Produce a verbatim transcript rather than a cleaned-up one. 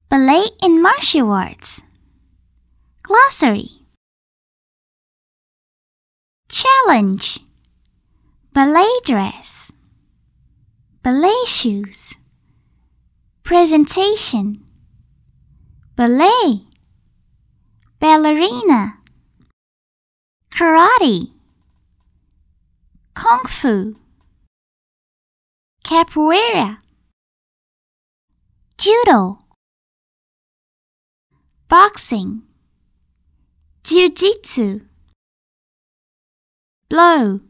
Ballet in martial arts. Glossary. Challenge. Ballet dress. Ballet shoes. Presentation. Ballet. Ballerina. Karate. Kung Fu. Capoeira. Judo. Boxing. Jiu-jitsu. Blow.